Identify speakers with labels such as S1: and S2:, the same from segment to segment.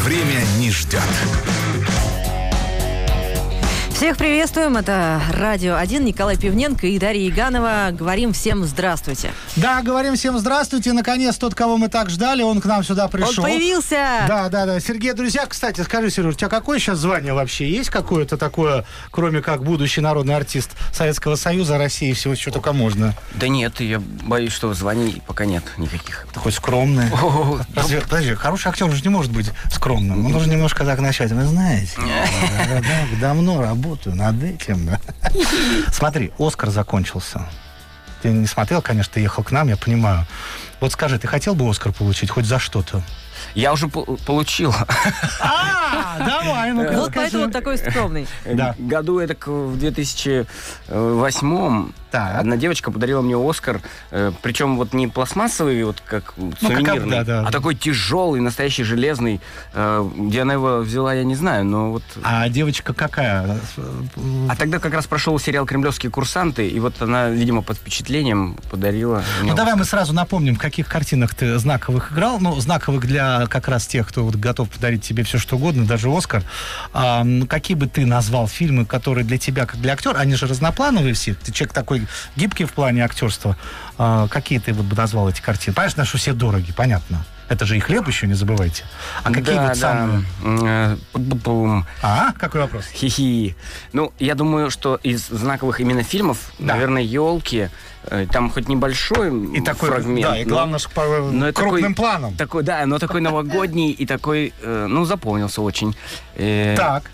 S1: Время не ждет.
S2: Всех приветствуем. Это Радио 1, Николай Пивненко и Дарья Иганова. Говорим всем здравствуйте.
S3: Да, говорим всем здравствуйте. Наконец, тот, кого мы так ждали, он к нам сюда пришел.
S2: Он появился!
S3: Да. Сергей, друзья, кстати, скажи, Сереж, у тебя какое сейчас звание вообще? Есть какое-то такое, кроме как будущий народный артист Советского Союза, России, всего, что только можно?
S4: Да нет, я боюсь, что званий пока нет никаких.
S3: Такой скромный. Подожди, хороший актер же не может быть скромным. Он должен немножко так начать. Вы знаете, давно работаю над этим. Смотри, «Оскар» закончился. Ты не смотрел, конечно, ты ехал к нам, я понимаю. Вот скажи, ты хотел бы «Оскар» получить хоть за что-то?
S4: Я уже получил.
S3: Давай, ну-ка
S2: вот поэтому он такой скромный.
S4: Да. Году это в 2008-м одна девочка подарила мне «Оскар», причем вот не пластмассовый, вот как сувенирный, а такой тяжелый, настоящий железный. Где она его взяла, я не знаю, но вот...
S3: А девочка какая?
S4: А тогда как раз прошел сериал «Кремлевские курсанты», и вот она, видимо, под впечатлением подарила мне
S3: давай мы сразу напомним, в каких картинах ты знаковых играл. Ну, знаковых для как раз тех, кто вот готов подарить тебе все, что угодно, даже «Оскар». Какие бы ты назвал фильмы, которые для тебя, как для актера, они же разноплановые все, ты человек такой гибкий в плане актерства. Какие ты вот бы назвал эти картины? Понятно, что все дороги, понятно. Это же и хлеб еще, не забывайте. А какие вот самые... Какой вопрос?
S4: Хи-хи. Ну, я думаю, что из знаковых именно фильмов, наверное, «Елки», там хоть небольшой
S3: и такой,
S4: фрагмент.
S3: Да, и главное, но крупным планом.
S4: Такой, да, но такой новогодний и такой, запомнился очень.
S3: Так.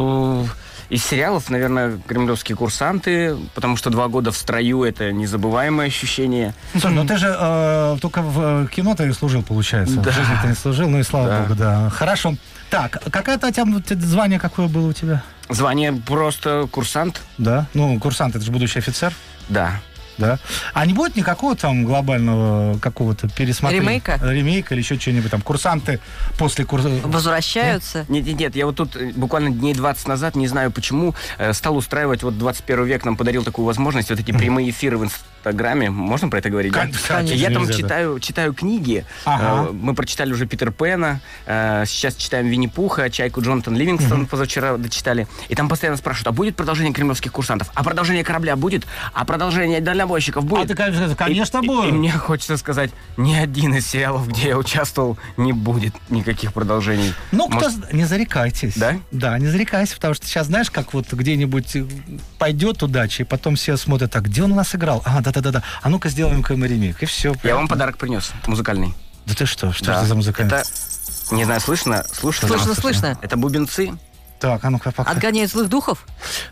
S4: Из сериалов, наверное, «Кремлевские курсанты», потому что 2 года в строю — это незабываемое ощущение.
S3: Слушай, ну ты же только в кино ты служил, получается.
S4: Да.
S3: В жизни ты не служил, ну и слава богу, да. Хорошо. Так, какое-то звание какое было у тебя?
S4: Звание просто курсант.
S3: Да? Ну, курсант — это же будущий офицер.
S4: Да.
S3: Да. А не будет никакого там глобального какого-то пересмотрения? Ремейка или еще что-нибудь там? Курсанты после курса...
S2: Возвращаются?
S4: Нет, я вот тут буквально дней 20 назад, не знаю почему, стал устраивать, вот 21 век нам подарил такую возможность, вот эти прямые эфиры в Инстаграме. Можно про это говорить?
S3: Конечно.
S4: Я там читаю книги. Мы прочитали уже Питер Пэна, сейчас читаем Винни-Пуха, Чайку Джонатан Ливингстон позавчера дочитали. И там постоянно спрашивают, а будет продолжение «Кремлевских курсантов»? А продолжение «Корабля» будет? А продолжение «Дальнобойщиков» будет?
S3: А ты, конечно, будет.
S4: И мне хочется сказать, ни один из сериалов, где я участвовал, не будет никаких продолжений.
S3: Ну, не зарекайтесь.
S4: Да?
S3: Да, не зарекайся, потому что сейчас, знаешь, как вот где-нибудь пойдет удача, и потом все смотрят, так, где он у нас играл? Да. А ну-ка сделаем-ка мы ремейк, и все.
S4: Я вам подарок принес, музыкальный.
S3: Да ты что? Что это за музыкальный?
S4: Это, не знаю, слышно?
S2: Слышно.
S4: Это бубенцы.
S3: Так, а ну-ка пока.
S2: Отгоняют злых духов?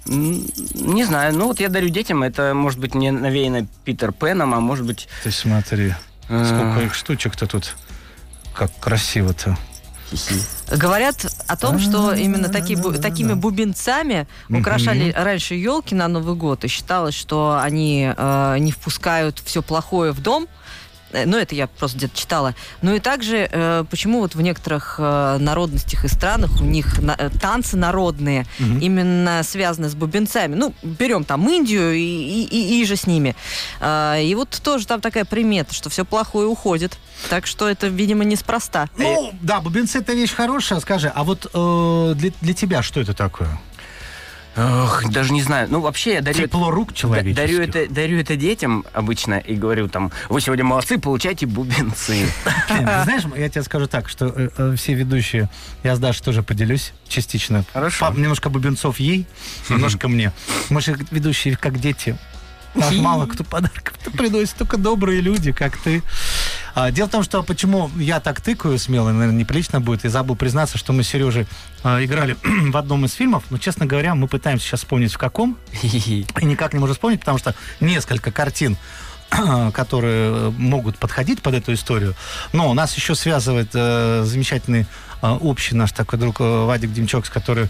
S4: Не знаю. Ну, вот я дарю детям. Это, может быть, не навеяно Питер Пэном, а может быть...
S3: Ты смотри, сколько их штучек-то тут. Как красиво-то.
S2: Говорят о том, что именно такими бубенцами украшали раньше елки на Новый год. И считалось, что они не впускают все плохое в дом. Ну, это я просто где-то читала. Ну и также, почему вот в некоторых народностях и странах у них танцы народные именно связаны с бубенцами. Ну, берем там Индию и же с ними. И вот тоже там такая примета, что все плохое уходит. Так что это, видимо, неспроста.
S3: Ну, да, бубенцы — это вещь хорошая. Скажи, а вот для тебя что это такое?
S4: Даже не знаю. Ну, вообще я дарю...
S3: Тепло рук человеческих.
S4: Дарю это детям обычно и говорю там, вы сегодня молодцы, получайте бубенцы.
S3: Знаешь, я тебе скажу так, что все ведущие, я с Дашей тоже поделюсь частично.
S4: Хорошо.
S3: Немножко бубенцов ей, немножко мне. Мы же ведущие как дети. Нас мало кто подарков приносит, только добрые люди, как ты. Дело в том, что почему я так тыкаю смело, наверное, неприлично будет, и забыл признаться, что мы с Сережей играли в одном из фильмов, но, честно говоря, мы пытаемся сейчас вспомнить в каком, и никак не можем вспомнить, потому что несколько картин, которые могут подходить под эту историю, но нас еще связывает замечательный общий наш такой друг Вадик Демчок, который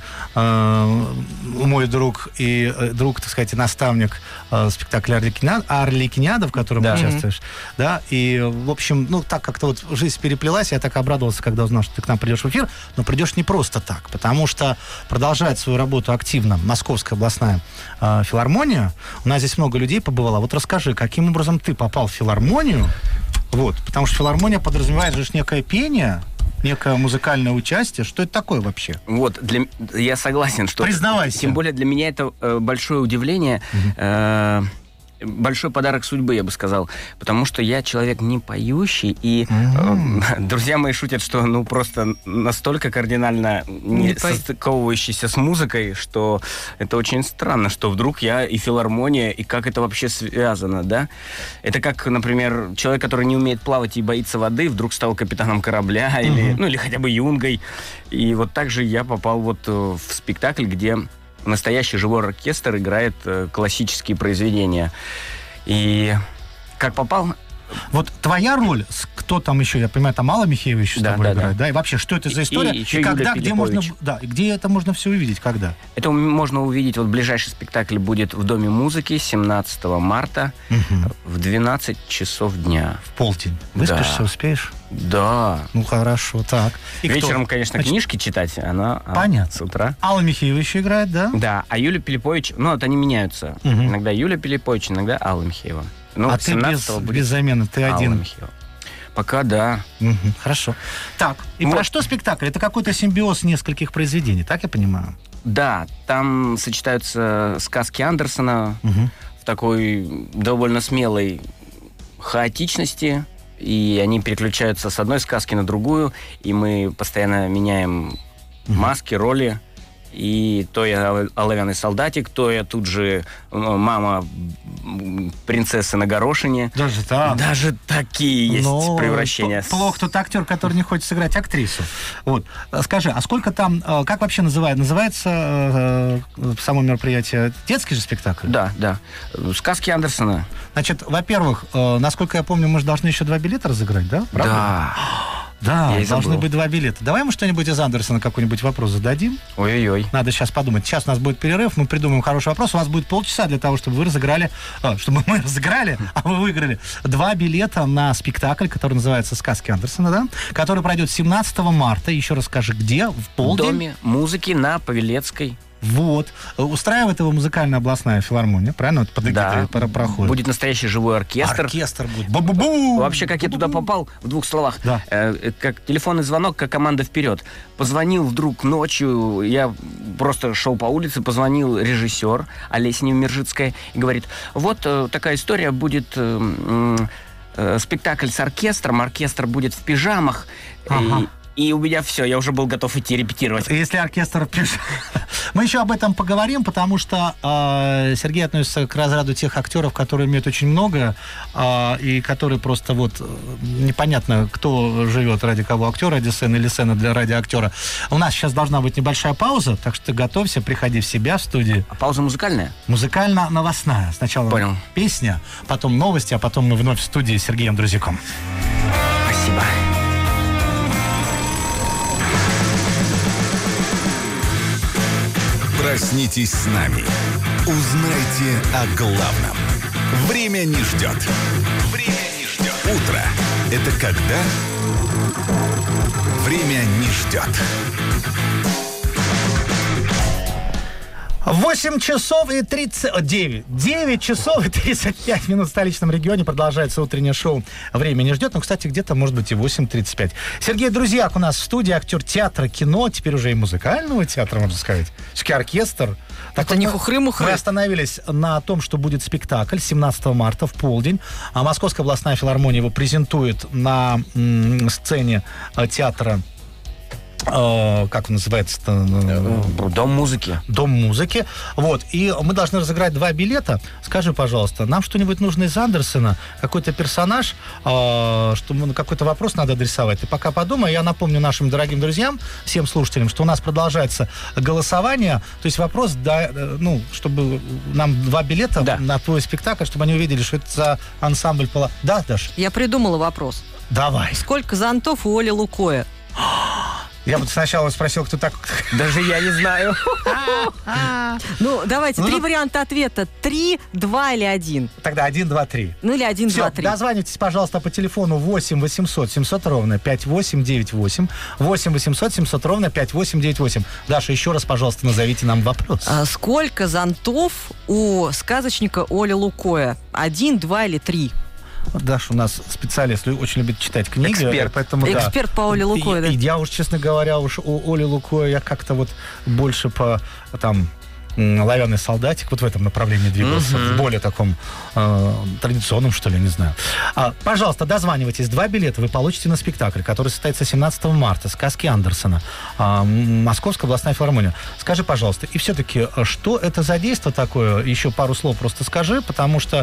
S3: мой друг и друг, так сказать, и наставник спектакля «Арлекиниада», в котором ты участвуешь. Да, и, в общем, ну, так как-то вот жизнь переплелась, я так обрадовался, когда узнал, что ты к нам придешь в эфир, но придешь не просто так, потому что продолжает свою работу активно Московская областная филармония. У нас здесь много людей побывало. Вот расскажи, каким образом ты попал в филармонию? Вот, потому что филармония подразумевает же некое пение. некое музыкальное участие. Что это такое вообще?
S4: Вот, я согласен, что...
S3: Признавайся.
S4: Тем более для меня это большое удивление, большой подарок судьбы, я бы сказал. Потому что я человек не поющий, и друзья мои шутят, что просто настолько кардинально не состыковывающийся с музыкой, что это очень странно, что вдруг я и филармония, и как это вообще связано, да? Это как, например, человек, который не умеет плавать и боится воды, вдруг стал капитаном корабля, или хотя бы юнгой. И вот так же я попал в спектакль, где настоящий живой оркестр играет классические произведения. И как попал...
S3: Вот твоя роль, кто там еще, я понимаю, там Алла Михеева еще с тобой играет, да? И вообще, что это за история? И когда, где можно... Да, где это можно все увидеть, когда?
S4: Это можно увидеть, ближайший спектакль будет в Доме музыки 17 марта в 12 часов дня.
S3: В полдень. Выспишься, успеешь?
S4: Да.
S3: Ну, хорошо, так.
S4: И вечером, конечно, книжки читать,
S3: понятно.
S4: С утра.
S3: Алла Михеева еще играет, да?
S4: Да, а Юлия Пилипович, вот они меняются. Иногда Юлия Пилипович, иногда Алла Михеева.
S3: А ты без замены, ты один?
S4: Михеева. Пока да.
S3: Хорошо. Так, и про что спектакль? Это какой-то симбиоз нескольких произведений, так я понимаю?
S4: Да, там сочетаются сказки Андерсона в такой довольно смелой хаотичности, и они переключаются с одной сказки на другую, и мы постоянно меняем маски, роли. И то я оловянный солдатик, то я тут же мама принцессы на горошине.
S3: Даже так?
S4: Даже такие есть превращения.
S3: Плохо тот актер, который не хочет сыграть актрису. Вот. Скажи, а сколько там, как вообще называется само мероприятие? Детский же спектакль?
S4: Да. Сказки Андерсона.
S3: Значит, во-первых, насколько я помню, мы же должны еще 2 билета разыграть, да? Правда?
S4: Да.
S3: Да, должны быть 2 билета. Давай мы что-нибудь из Андерсона, какой-нибудь вопрос зададим.
S4: Ой-ой-ой.
S3: Надо сейчас подумать. Сейчас у нас будет перерыв, мы придумаем хороший вопрос. У вас будет полчаса для того, чтобы вы разыграли, а вы выиграли 2 билета на спектакль, который называется «Сказки Андерсона», да? Который пройдет 17 марта. Еще раз скажи, где? В полдень?
S4: В Доме музыки на Павелецкой.
S3: Вот. Устраивает его музыкальная областная филармония, правильно? Вот под эгидой проходит.
S4: Будет настоящий живой оркестр.
S3: Оркестр будет. Бу-бу-бу!
S4: Вообще, как я туда попал, в 2 словах.
S3: Да.
S4: Как телефонный звонок, как команда «Вперед». Позвонил вдруг ночью, я просто шел по улице, позвонил режиссер Олеся Невмержицкая и говорит, вот такая история, будет спектакль с оркестром, оркестр будет в пижамах, и у меня все, я уже был готов идти репетировать.
S3: Если оркестр пишет. Мы еще об этом поговорим, потому что Сергей относится к разряду тех актеров, которые умеют очень много, и которые просто непонятно, кто живет ради кого, актер ради сцены или сцена ради актера. У нас сейчас должна быть небольшая пауза, так что ты готовься, приходи в себя в студии.
S4: А пауза музыкальная?
S3: Музыкально-новостная. Сначала песня, потом новости, а потом мы вновь в студии с Сергеем Друзьяком.
S4: Спасибо.
S1: Проснитесь с нами. Узнайте о главном. Время не ждет. Утро – это когда? Время не ждет.
S3: 9 часов и 35 минут в столичном регионе. Продолжается утреннее шоу «Время не ждет». Ну, кстати, где-то, может быть, и 8:35. Сергей Друзьяк у нас в студии, актер театра, кино, теперь уже и музыкального театра, можно сказать. Все-таки оркестр.
S2: Это не хухры-мухры.
S3: Мы остановились на том, что будет спектакль 17 марта в полдень. А Московская областная филармония его презентует на сцене театра. Как он называется-то?
S4: Дом музыки.
S3: Дом музыки. Вот. И мы должны разыграть 2 билета. Скажи, пожалуйста, нам что-нибудь нужно из Андерсона? Какой-то персонаж? Какой-то вопрос надо адресовать. Ты пока подумай. Я напомню нашим дорогим друзьям, всем слушателям, что у нас продолжается голосование. То есть вопрос, чтобы нам 2 билета на твой спектакль, чтобы они увидели, что это за ансамбль. Да, Даш?
S2: Я придумала вопрос.
S3: Давай.
S2: Сколько зонтов у Оли Лукоя?
S3: Я бы сначала спросил, кто так...
S4: Даже я не знаю.
S2: Ну, давайте, 3 варианта ответа. 3, 2 или 1.
S3: Тогда 1, 2, 3.
S2: Ну, или 1, 2, 3.
S3: Дозванивайтесь, пожалуйста, по телефону 8 800 700 ровно 5898. 8 800 700 ровно 5898. Даша, еще раз, пожалуйста, назовите нам вопрос.
S2: Сколько зонтов у сказочника Оли Лукоя? 1, 2 или 3?
S3: Даша у нас специалист, очень любит читать книги.
S4: Эксперт.
S3: Поэтому,
S2: Эксперт по Оле Лукой, да?
S3: И я уж, честно говоря, у Оли Лукой я как-то вот больше по там «Оловянный солдатик», вот в этом направлении двигался, в более таком традиционном, что ли, не знаю. Пожалуйста, дозванивайтесь. 2 билета вы получите на спектакль, который состоится 17 марта, «Сказки Андерсена», Московская областная филармония. Скажи, пожалуйста, и все-таки, что это за действо такое? Еще пару слов просто скажи, потому что,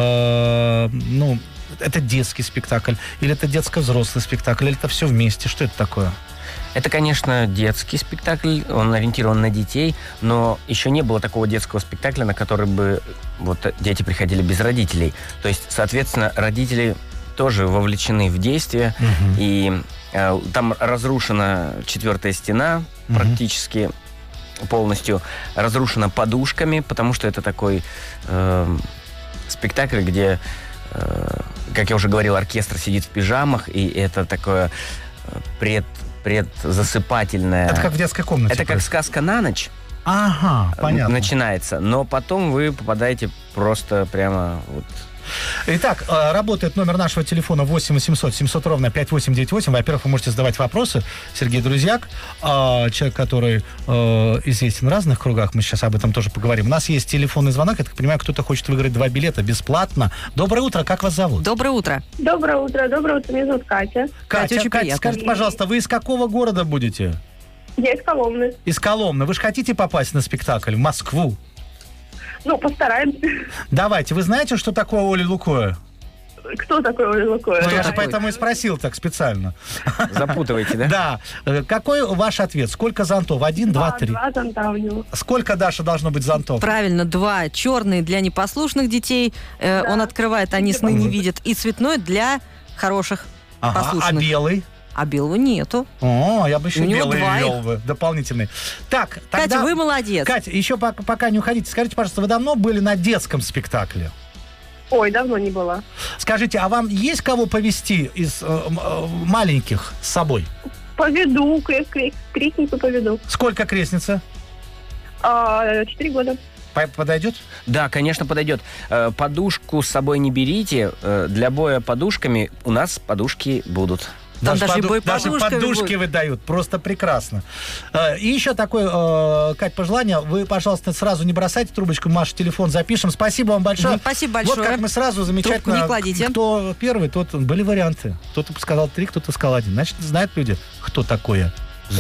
S3: это детский спектакль, или это детско-взрослый спектакль, или это все вместе? Что это такое?
S4: Это, конечно, детский спектакль, он ориентирован на детей, но еще не было такого детского спектакля, на который бы вот дети приходили без родителей. То есть, соответственно, родители тоже вовлечены в действие, и там разрушена 4-я стена практически полностью, разрушена подушками, потому что это такой спектакль, где, как я уже говорил, оркестр сидит в пижамах, и это такое предзасыпательное.
S3: Это как в детской комнате.
S4: Это как сказка на ночь.
S3: Ага, понятно.
S4: Начинается. Но потом вы попадаете просто прямо вот.
S3: Итак, работает номер нашего телефона 8 800 700 ровно 5898. Во-первых, вы можете задавать вопросы. Сергей Друзьяк, человек, который известен в разных кругах, мы сейчас об этом тоже поговорим. У нас есть телефонный звонок, я так понимаю, кто-то хочет выиграть 2 билета бесплатно. Доброе утро, как вас зовут?
S2: Доброе утро.
S5: Доброе утро, меня зовут Катя.
S2: Катя, очень приятно.
S3: Скажите, пожалуйста, вы из какого города будете?
S5: Я из Коломны.
S3: Из Коломны. Вы же хотите попасть на спектакль в Москву?
S5: Постараемся.
S3: Давайте. Вы знаете, что такое Оля Лукоя?
S5: Кто такой Оля Лукоя?
S3: Я же поэтому и спросил так специально.
S4: Запутываете, да?
S3: Да. Какой ваш ответ? Сколько зонтов? 1, 2, 3?
S5: 2 зонта у него.
S3: Сколько, Даша, должно быть зонтов?
S2: Правильно, 2. Черный для непослушных детей. Он открывает, они сны не видят. И цветной для хороших, послушных.
S3: А белый?
S2: А белого нету.
S3: Я бы еще
S2: У него
S3: белый
S2: 2
S3: ввел бы, дополнительный. Так, тогда...
S2: Катя, вы молодец.
S3: Катя, еще пока не уходите, скажите, пожалуйста, вы давно были на детском спектакле?
S5: Ой, давно не была.
S3: Скажите, а вам есть кого повезти из маленьких с собой?
S5: Поведу, крестницу поведу.
S3: Сколько крестница?
S5: 4 года.
S3: Подойдет?
S4: Да, конечно, подойдет. Подушку с собой не берите. Для боя подушками у нас подушки будут.
S2: Там даже
S3: подушки выдают. Просто прекрасно. И еще такое, Кать, пожелание. Вы, пожалуйста, сразу не бросайте трубочку. Маша, телефон запишем. Спасибо вам большое.
S2: Спасибо большое.
S3: Вот как мы сразу замечательно...
S2: Трубку не кладите.
S3: Кто первый, тот... Были варианты. Кто-то сказал 3, кто-то сказал 1. Значит, знают люди, кто такое.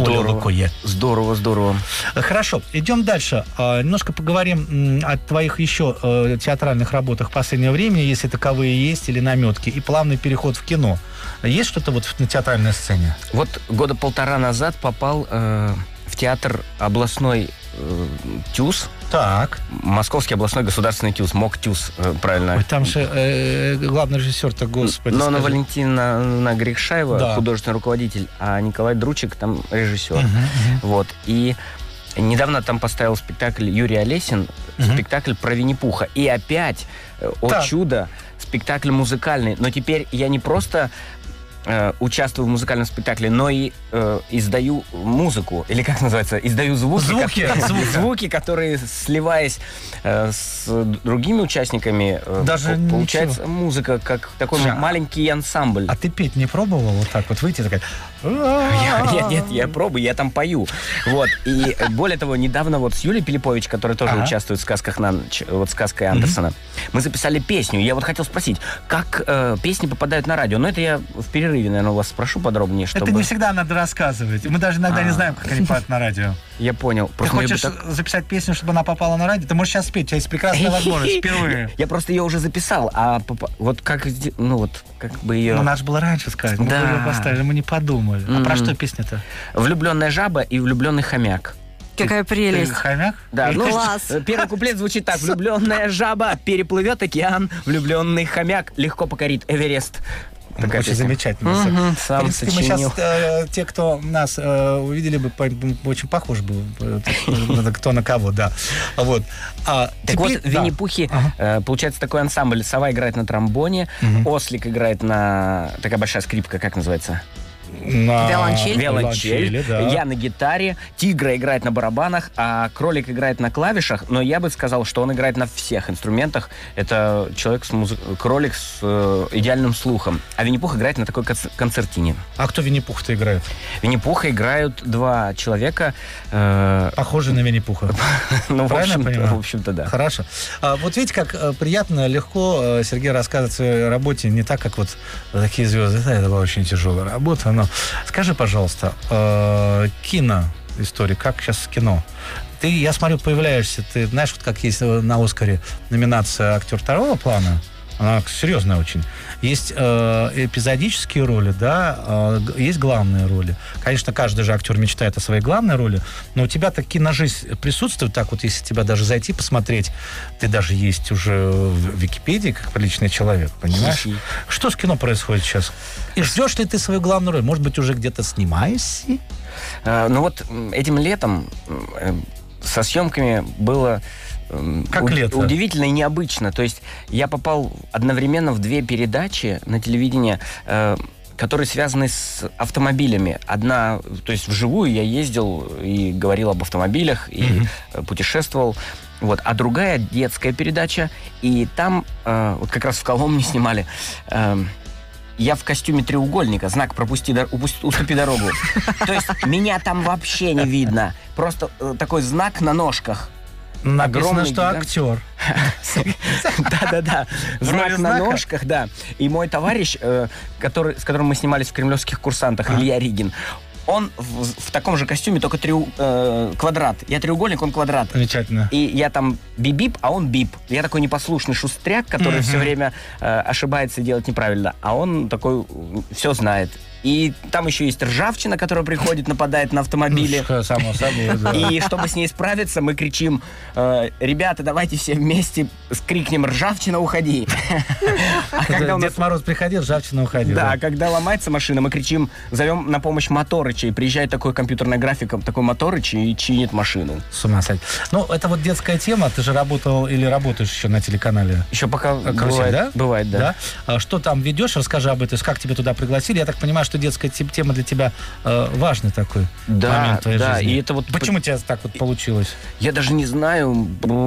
S4: Здорово.
S3: Хорошо, идем дальше. Немножко поговорим о твоих еще театральных работах в последнее время, если таковые есть, или наметки, и плавный переход в кино. Есть что-то вот на театральной сцене?
S4: Вот 1.5 года назад попал в театр областной ТЮЗ.
S3: Так.
S4: Московский областной государственный ТЮЗ, МОК-ТЮЗ, правильно.
S3: Ой, там же главный режиссер-то, господи.
S4: Но Валентина Григшаева, да, художественный руководитель, а Николай Дручик там режиссер. Вот. И недавно там поставил спектакль Юрий Олесин, спектакль про Винни-Пуха. И опять, о чудо, спектакль музыкальный. Но теперь я не просто участвую в музыкальном спектакле, но и издаю музыку, или как называется, издаю звуки, которые, сливаясь с другими участниками,
S3: даже
S4: получается музыка, как такой маленький ансамбль.
S3: А ты петь не пробовал вот так вот выйти такая?
S4: Нет, я пробую, я там пою. Вот. И более того, недавно вот с Юлией Пилипович, которая тоже участвует в «Сказках на ночь», вот «Сказкой Андерсена», мы записали песню. Я вот хотел спросить, как песни попадают на радио? Но это я в перерыве, наверное, у вас спрошу подробнее, чтобы...
S3: Это не всегда надо рассказывать. Мы даже иногда не знаем, как они поют на радио.
S4: Я понял.
S3: Ты хочешь записать песню, чтобы она попала на радио? Ты можешь сейчас спеть, у тебя есть прекрасная возможность впервые.
S4: Я просто ее уже записал, а вот как, ну вот, как бы ее...
S3: Ну, надо же было раньше сказать. Мы ее поставили, мы не подумали. А про что песня-то?
S4: «Влюбленная жаба» и «Влюбленный хомяк».
S2: Какая прелесть.
S3: Хомяк?
S4: Да,
S2: класс.
S4: Первый куплет звучит так: влюбленная жаба переплывет океан, влюбленный хомяк легко покорит Эверест.
S3: Такая очень замечательно.
S4: Сам
S3: в принципе, мы сейчас, те, кто нас увидели бы, очень похож был, кто на кого, да. Вот.
S4: Так вот, в Винни-Пухе получается такой ансамбль. Сова играет на тромбоне, Ослик играет на... Такая большая скрипка, как называется?
S2: Виолончель,
S3: да.
S4: Я на гитаре, Тигра играет на барабанах, а Кролик играет на клавишах, но я бы сказал, что он играет на всех инструментах. Это человек Кролик с идеальным слухом. А Винни-Пух играет на такой концертине.
S3: А кто Винни-Пуха-то играет?
S4: Винни-Пуха играют два человека.
S3: Похожие на Винни-Пуха.
S4: Ну,
S3: Правильно
S4: в общем-то, да.
S3: Хорошо. Вот видите, как приятно, легко Сергей рассказывает о своей работе, не так, как вот такие звезды. Это была очень тяжелая работа. Но скажи, пожалуйста, киноистория, как сейчас кино? Ты, я смотрю, появляешься, ты знаешь, вот как есть на «Оскаре» номинация «Актер второго плана», она серьезная очень. Есть эпизодические роли, да, есть главные роли. Конечно, каждый же актер мечтает о своей главной роли, но у тебя так киножизнь присутствует, так вот, если тебя даже зайти посмотреть, ты даже есть уже в Википедии, как приличный человек, понимаешь? Что с кино происходит сейчас? И ждешь ли ты свою главную роль? Может быть, уже где-то снимаешься?
S4: Ну вот этим летом со съемками было...
S3: Как лето?
S4: Удивительно и необычно. То есть я попал одновременно в две передачи на телевидении, которые связаны с автомобилями. Одна, то есть вживую я ездил и говорил об автомобилях, и путешествовал. Вот. А другая детская передача, и там, вот как раз в Коломне снимали, я в костюме треугольника, знак уступи дорогу. То есть меня там вообще не видно. Просто такой знак на ножках.
S3: Написано, что актер.
S4: Да-да-да. Знак на ножках, да. И мой товарищ, с которым мы снимались в «Кремлевских курсантах», Илья Ригин, он в таком же костюме, только квадрат. Я треугольник, он квадрат.
S3: Замечательно.
S4: И я там бип-бип, а он бип. Я такой непослушный шустряк, который все время ошибается и делает неправильно. А он такой все знает. И там еще есть ржавчина, которая приходит, нападает на автомобили.
S3: Ну, само собой, да.
S4: И чтобы с ней справиться, мы кричим: ребята, давайте все вместе скрикнем: ржавчина, уходи.
S3: Когда Дед Мороз приходил, ржавчина уходила.
S4: Да, когда ломается машина, мы кричим, зовем на помощь Моторыча, и приезжает такой компьютерная графика, такой Моторыч и чинит машину.
S3: С ума сойти. Ну, это вот детская тема. Ты же работал или работаешь еще на телеканале?
S4: Еще пока
S3: «Карусель», да?
S4: Бывает, да.
S3: Что там ведешь? Расскажи об этом. Как тебя туда пригласили? Я так понимаю, что детская тема для тебя важный такой момент в твоей жизни.
S4: И это вот...
S3: Почему у тебя так вот получилось?
S4: Я даже не знаю,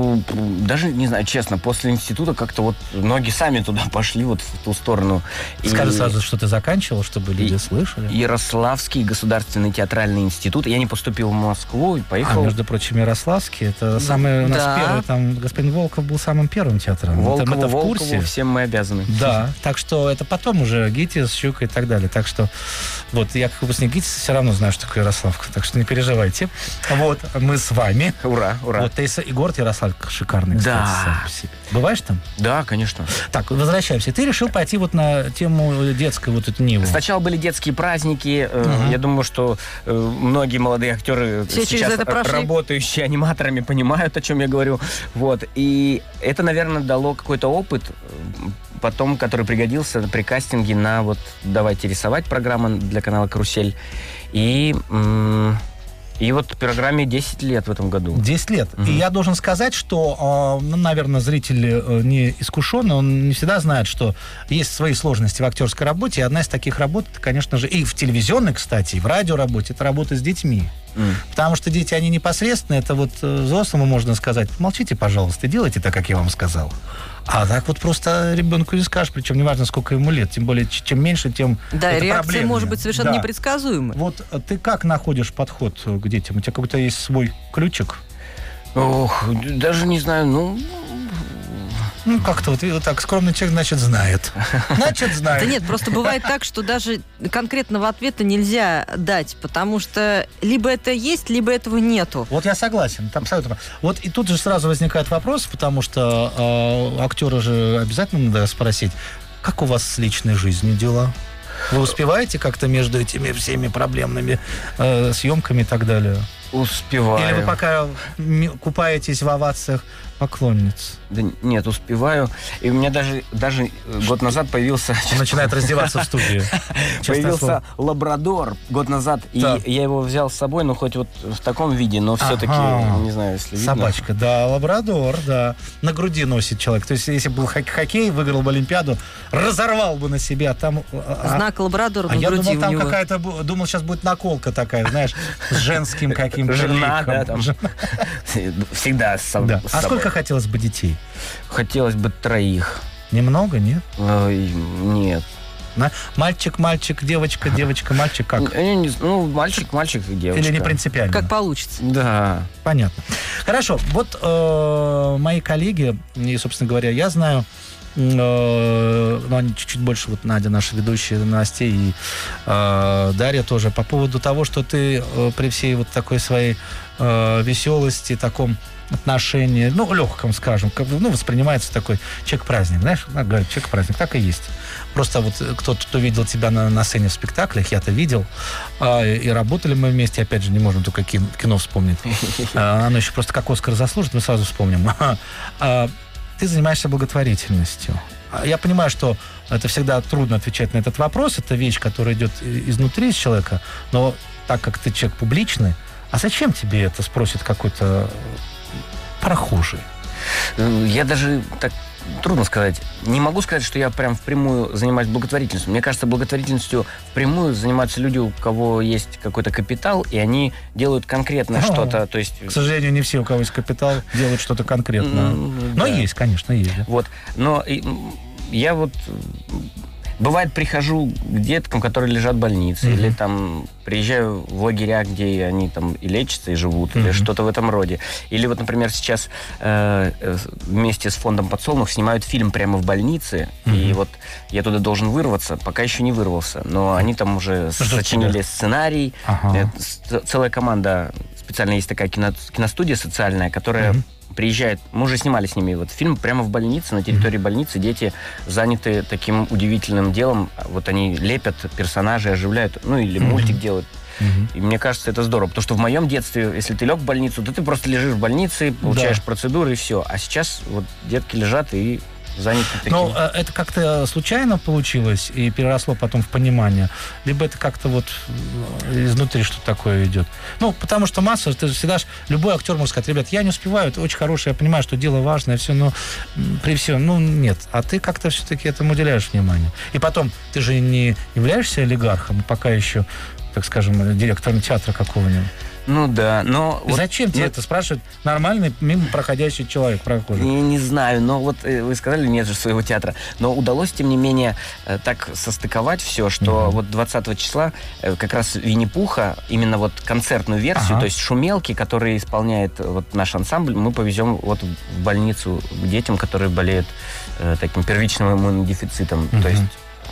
S4: честно, после института как-то вот ноги сами туда пошли, вот в ту сторону.
S3: Скажи сразу, что ты заканчивал, чтобы люди слышали.
S4: Ярославский государственный театральный институт. Я не поступил в Москву и поехал...
S3: между прочим, Ярославский, это самый у нас первый, там, господин Волков был самым первым театром. Это в курсе.
S4: Всем мы обязаны.
S3: Да, так что это потом уже ГИТИС, Щука и так далее. Так что вот я как выпускник ГИТИСа все равно знаю, что такое Ярославка, так что не переживайте. Вот, мы с вами.
S4: Ура, ура.
S3: Вот, и город Ярославль шикарный, кстати, сам по себе. Бываешь там?
S4: Да, конечно.
S3: Так, возвращаемся. Ты решил пойти вот на тему детской вот эту Ниву.
S4: Сначала были детские праздники. Я думаю, что многие молодые актеры сейчас работающие аниматорами понимают, о чем я говорю. Вот. И это, наверное, дало какой-то опыт, потом, который пригодился при кастинге на вот «Давайте рисовать» программа для канала «Карусель». И вот программе 10 лет в этом году.
S3: 10 лет. И я должен сказать, что, наверное, зритель не искушенный, он не всегда знает, что есть свои сложности в актерской работе. И одна из таких работ, конечно же, и в телевизионной, кстати, и в радиоработе, это работа с детьми. Потому что дети, они непосредственно, это вот взрослому можно сказать: молчите, пожалуйста, делайте так, как я вам сказал. А так вот просто ребенку не скажешь, причем неважно, сколько ему лет, тем более, чем меньше, тем
S2: да,
S3: это
S2: реакция
S3: проблемнее.
S2: может быть совершенно непредсказуемой.
S3: Вот ты как находишь подход к детям? У тебя какой-то есть свой ключик?
S4: Ох, даже не знаю,
S3: Ну, как-то вот так скромный человек, значит, знает. Значит, знает.
S2: Да нет, просто бывает так, что даже конкретного ответа нельзя дать, потому что либо это есть, либо этого нету.
S3: Вот я согласен. Там абсолютно. Вот и тут же сразу возникает вопрос, потому что актера же обязательно надо спросить: как у вас с личной жизнью дела? Вы успеваете как-то между этими всеми проблемными съемками и так далее?
S4: Успеваю.
S3: Или вы пока купаетесь в овациях поклонниц?
S4: Да нет, успеваю. И у меня даже год назад появился...
S3: Он начинает раздеваться в студии.
S4: Появился лабрадор год назад, и я его взял с собой, ну, хоть вот в таком виде, но все-таки, не знаю, если видно.
S3: Собачка, да, лабрадор, да. На груди носит человек. То есть, если был хоккей, выиграл бы Олимпиаду, разорвал бы на себя. Там,
S2: знак лабрадора на груди
S3: я думал, там
S2: у него.
S3: какая-то... Думал, сейчас будет наколка такая, знаешь, с женским каким-то
S4: жена,
S3: ликом.
S4: да, там. Всегда с собой.
S3: А сколько хотелось бы детей?
S4: Хотелось бы 3.
S3: Немного, нет?
S4: Нет.
S3: Мальчик, девочка, мальчик, как?
S4: Ну, мальчик и девочка.
S3: Или не принципиально?
S2: Как получится.
S4: Да.
S3: Понятно. Хорошо. Вот мои коллеги, и, собственно говоря, я знаю, но они чуть-чуть больше, вот Надя, наша ведущая новостей, и Дарья тоже, по поводу того, что ты при всей вот такой своей веселости, таком отношении, ну, легком, скажем, ну, воспринимается такой человек-праздник, знаешь, говорят, человек-праздник, так и есть. Просто вот кто видел тебя на сцене в спектаклях, я-то видел, и работали мы вместе, опять же, не можем только кино вспомнить. Оно еще просто как Оскар заслужит, мы сразу вспомним. Ты занимаешься благотворительностью. Я понимаю, что это всегда трудно отвечать на этот вопрос, это вещь, которая идет изнутри из человека, но так как ты человек публичный, а зачем тебе это, спросит какой-то прохожий?
S4: Я даже так трудно сказать. Не могу сказать, что я прям впрямую занимаюсь благотворительностью. Мне кажется, благотворительностью впрямую занимаются люди, у кого есть какой-то капитал, и они делают конкретно что-то. То есть...
S3: К сожалению, не все, у кого есть капитал, делают что-то конкретно. Но есть, конечно, есть.
S4: Вот. Но я вот... Бывает, прихожу к деткам, которые лежат в больнице, или там приезжаю в лагеря, где они там и лечатся, и живут, или что-то в этом роде. Или вот, например, сейчас вместе с фондом «Подсолнух» снимают фильм прямо в больнице, и вот я туда должен вырваться, пока еще не вырвался. Но они там уже сочинили сценарий. Целая команда, специально есть такая киностудия социальная, которая... приезжает, мы уже снимали с ними вот фильм прямо в больнице, на территории больницы, дети заняты таким удивительным делом, вот они лепят персонажей, оживляют, ну или мультик делают. И мне кажется, это здорово, потому что в моем детстве, если ты лег в больницу, то ты просто лежишь в больнице, получаешь процедуры и все. А сейчас вот детки лежат и заняты таким.
S3: Но это как-то случайно получилось и переросло потом в понимание? Либо это как-то вот изнутри что-то такое идет? Ну, потому что масса, ты же всегда любой актер может сказать, ребят, я не успеваю, это очень хорошее, я понимаю, что дело важное, все, но при всем, ну, нет. А ты как-то все-таки этому уделяешь внимание. И потом, ты же не являешься олигархом, пока еще, так скажем, директором театра какого-нибудь.
S4: Ну да, но...
S3: Зачем тебе это спрашивает нормальный, мимо проходящий человек, прохожий?
S4: Я не знаю, но вот вы сказали, нет же своего театра, но удалось, тем не менее, так состыковать все, что вот 20 числа как раз Винни-Пуха, именно вот концертную версию, то есть шумелки, которые исполняет вот наш ансамбль, мы повезем вот в больницу к детям, которые болеют таким первичным иммунодефицитом. То есть,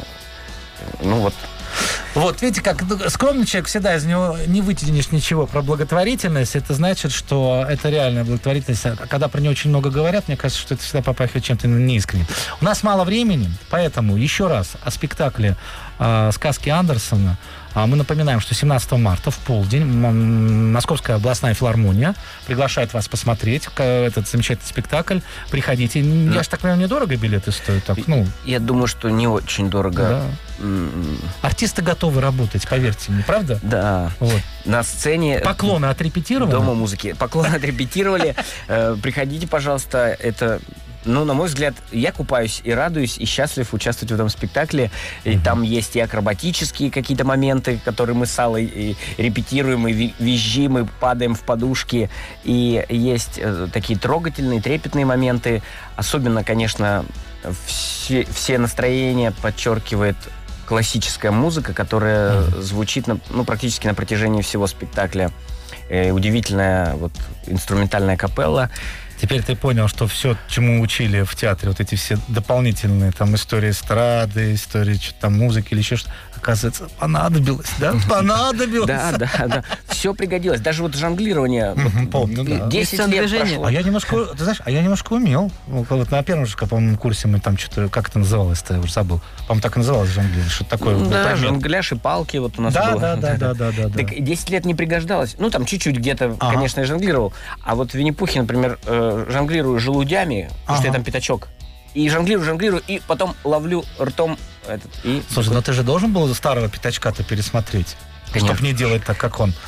S4: ну вот...
S3: Вот, видите, как скромный человек, всегда из него не вытянешь ничего про благотворительность. Это значит, что это реальная благотворительность. А когда про нее очень много говорят, мне кажется, что это всегда попахивает чем-то неискренним. У нас мало времени, поэтому еще раз о спектакле «Сказки Андерсена». Мы напоминаем, что 17 марта в полдень Московская областная филармония приглашает вас посмотреть этот замечательный спектакль. Приходите. Я же так понимаю, недорого билеты стоят? Так, ну.
S4: Я думаю, что не очень дорого.
S3: Да. Артисты готовы работать, поверьте мне, правда?
S4: Да.
S3: Вот.
S4: На сцене...
S3: Поклоны отрепетированы?
S4: Дома музыки. Поклоны отрепетировали. Приходите, пожалуйста. Это... Ну, на мой взгляд, я купаюсь и радуюсь, и счастлив участвовать в этом спектакле. И там есть и акробатические какие-то моменты, которые мы с Аллой и репетируем, и визжим, и падаем в подушки. И есть такие трогательные, трепетные моменты. Особенно, конечно, все настроения подчеркивает классическая музыка, которая звучит практически на протяжении всего спектакля. Удивительная вот инструментальная капелла.
S3: Теперь ты понял, что все, чему учили в театре, вот эти все дополнительные там истории эстрады, истории что-то там музыки или еще что-то, оказывается, понадобилось, да? Понадобилось.
S4: Да. Все пригодилось. Даже вот жонглирование.
S3: Помню, да.
S4: 10 лет прошло.
S3: А я немножко умел. Вот на первом же, по-моему, курсе мы там что-то, как это называлось-то, я уже забыл. По-моему, так и называлось жонглирование. Что-то такое.
S4: Да, жонгляж и палки вот у нас было.
S3: Да.
S4: Так 10 лет не пригождалось. Ну, там чуть-чуть где-то, конечно, я жонглировал. А вот в Винни-Пухе, например, жонглирую желудями, потому что я там пятачок. И жонглирую, и потом ловлю ртом этот.
S3: Слушай, но ты же должен был старого пятачка-то пересмотреть. Чтобы не делать так, как он.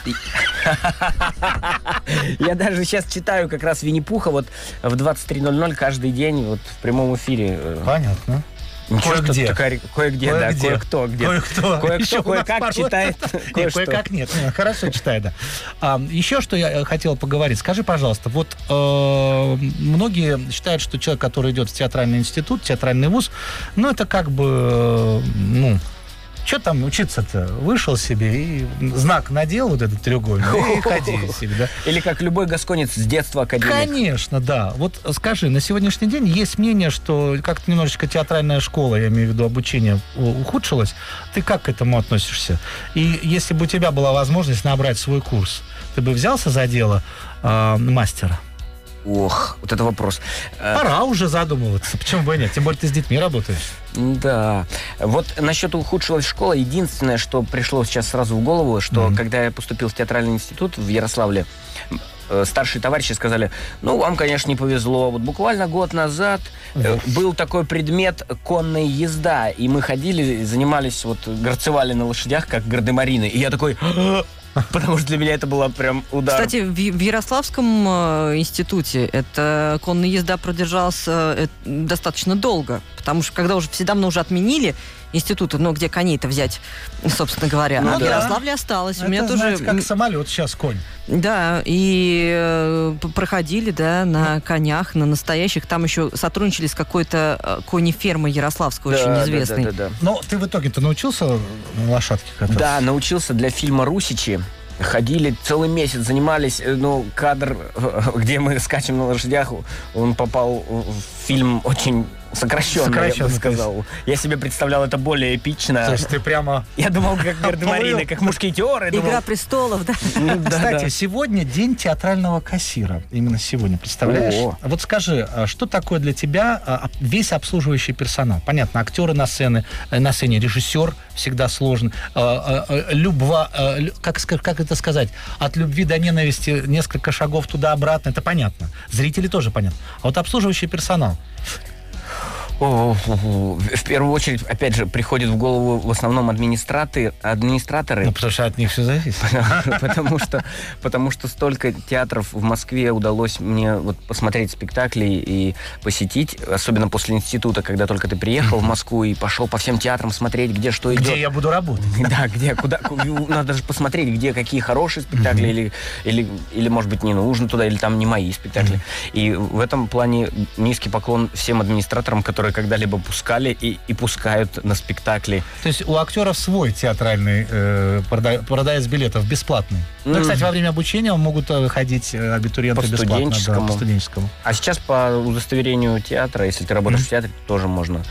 S4: Я даже сейчас читаю как раз Винни-Пуха вот в 23:00 каждый день вот в прямом эфире.
S3: Понятно.
S4: Кое-где, да, кое-кто где. Кое-кто, кое-как читает.
S3: Кое-как нет. Хорошо читает, да. Еще что я хотел поговорить. Скажи, пожалуйста, вот многие считают, что человек, который идет в театральный институт, театральный вуз, ну, это как бы, что там учиться-то? Вышел себе и знак надел, вот этот треугольник, и ходи себе, да?
S4: Или как любой гасконец с детства академик.
S3: Конечно, да. Вот скажи, на сегодняшний день есть мнение, что как-то немножечко театральная школа, я имею в виду обучение, ухудшилось. Ты как к этому относишься? И если бы у тебя была возможность набрать свой курс, ты бы взялся за дело мастера?
S4: Ох, вот это вопрос.
S3: Пора уже задумываться. Почему бы и нет? Тем более ты с детьми работаешь.
S4: Да. Вот насчет ухудшилась школа. Единственное, что пришло сейчас сразу в голову, что когда я поступил в театральный институт в Ярославле, старшие товарищи сказали, вам, конечно, не повезло. Вот буквально год назад был такой предмет конная езда. И мы ходили, занимались, горцевали на лошадях, как гардемарины. И я такой... Потому что для меня это было прям удар.
S2: Кстати, в Ярославском институте эта конная езда продержалась достаточно долго. Потому что когда уже все давно уже отменили институты, где коней-то взять, собственно говоря. В Ярославле осталось.
S3: Это,
S2: у меня тоже...
S3: как самолет сейчас конь.
S2: Да, и проходили, на конях, на настоящих. Там еще сотрудничали с какой-то конефермой ярославской, очень известной.
S4: Да.
S3: Но ты в итоге-то научился на лошадке кататься?
S4: Да, научился для фильма «Русичи». Ходили целый месяц, занимались, кадр, где мы скачем на лошадях, он попал в фильм очень сокращенно, я бы сказал. Я себе представлял это более эпично.
S3: То есть ты прямо...
S4: Я думал, как гардемарины, как мушкетеры.
S2: Игра престолов, да?
S3: Кстати, сегодня день театрального кассира. Именно сегодня, представляешь? Вот скажи, что такое для тебя весь обслуживающий персонал? Понятно, актеры на сцене, режиссер всегда сложен. Как это сказать? От любви до ненависти несколько шагов туда-обратно, это понятно. Зрители тоже понятно. А вот обслуживающий персонал...
S4: В первую очередь, опять же, приходит в голову в основном администраторы.
S3: Потому что от них все зависит.
S4: Потому что столько театров в Москве удалось мне посмотреть спектакли и посетить, особенно после института, когда только ты приехал в Москву и пошел по всем театрам смотреть, где что идет.
S3: Где я буду работать.
S4: Да, куда. Надо даже посмотреть, где какие хорошие спектакли, или, может быть, не нужно туда, или там не мои спектакли. И в этом плане низкий поклон всем администраторам, которые когда-либо пускали и пускают на спектакли.
S3: То есть у актеров свой театральный продавец билетов бесплатный. Ну, кстати, во время обучения могут ходить абитуриенты бесплатно. По студенческому.
S4: А сейчас по удостоверению театра, если ты работаешь в театре, тоже можно.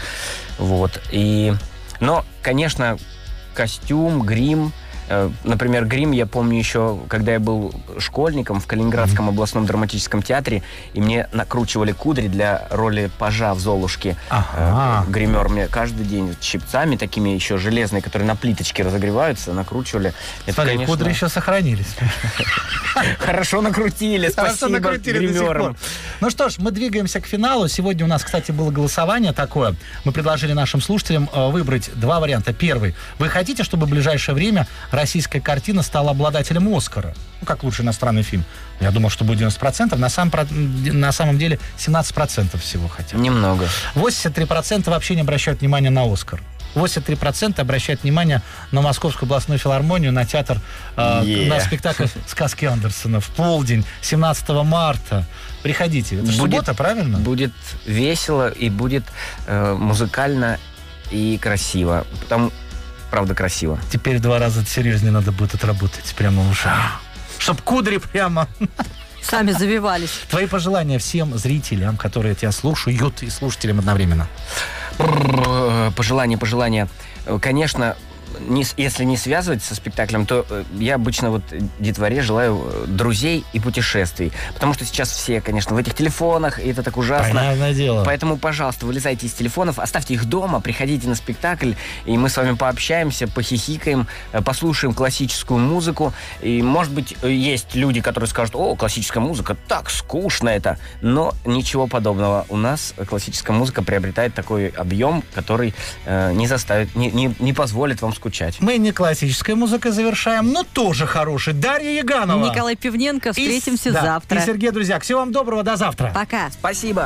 S4: Но, конечно, костюм, грим. Например, грим я помню еще, когда я был школьником в Калининградском областном драматическом театре, и мне накручивали кудри для роли пажа в «Золушке». Гример мне каждый день щипцами такими еще железные, которые на плиточке разогреваются, накручивали.
S3: Смотри, кудри еще сохранились.
S4: Хорошо накрутили, спасибо гримерам.
S3: Ну что ж, мы двигаемся к финалу. Сегодня у нас, кстати, было голосование такое. Мы предложили нашим слушателям выбрать два варианта. Первый. Вы хотите, чтобы в ближайшее время российская картина стала обладателем «Оскара»? Как лучший иностранный фильм. Я думал, что будет 90%. На самом деле 17% всего хотят.
S4: Немного.
S3: 83% вообще не обращают внимания на «Оскар». 83% обращают внимание на Московскую областную филармонию, на театр, на спектакль «Сказки Андерсена» в полдень, 17 марта. Приходите. Это суббота, правильно?
S4: Будет весело и будет музыкально и красиво. Правда, красиво.
S3: Теперь 2 раза серьезнее надо будет отработать прямо уже. Чтоб кудри прямо...
S2: Сами завивались.
S3: Твои пожелания всем зрителям, которые тебя слушают, и слушателям одновременно.
S4: Пожелания. Конечно, если не связывать со спектаклем, то я обычно вот детворе желаю друзей и путешествий. Потому что сейчас все, конечно, в этих телефонах, и это так ужасно.
S3: Понятное дело.
S4: Поэтому, пожалуйста, вылезайте из телефонов, оставьте их дома, приходите на спектакль, и мы с вами пообщаемся, похихикаем, послушаем классическую музыку. И, может быть, есть люди, которые скажут: о, классическая музыка, так скучно это. Но ничего подобного. У нас классическая музыка приобретает такой объем, который не заставит, не позволит вам скучать.
S3: Мы не классической музыкой завершаем, но тоже хороший. Дарья Яганова.
S2: Николай Пивненко. Встретимся завтра.
S3: И Сергей, друзья, всего вам доброго, до завтра.
S2: Пока.
S4: Спасибо.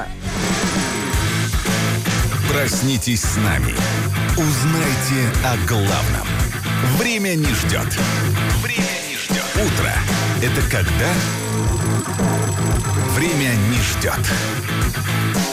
S1: Проснитесь с нами. Узнайте о главном. Время не ждет. Время не ждет. Утро — это когда время не ждет.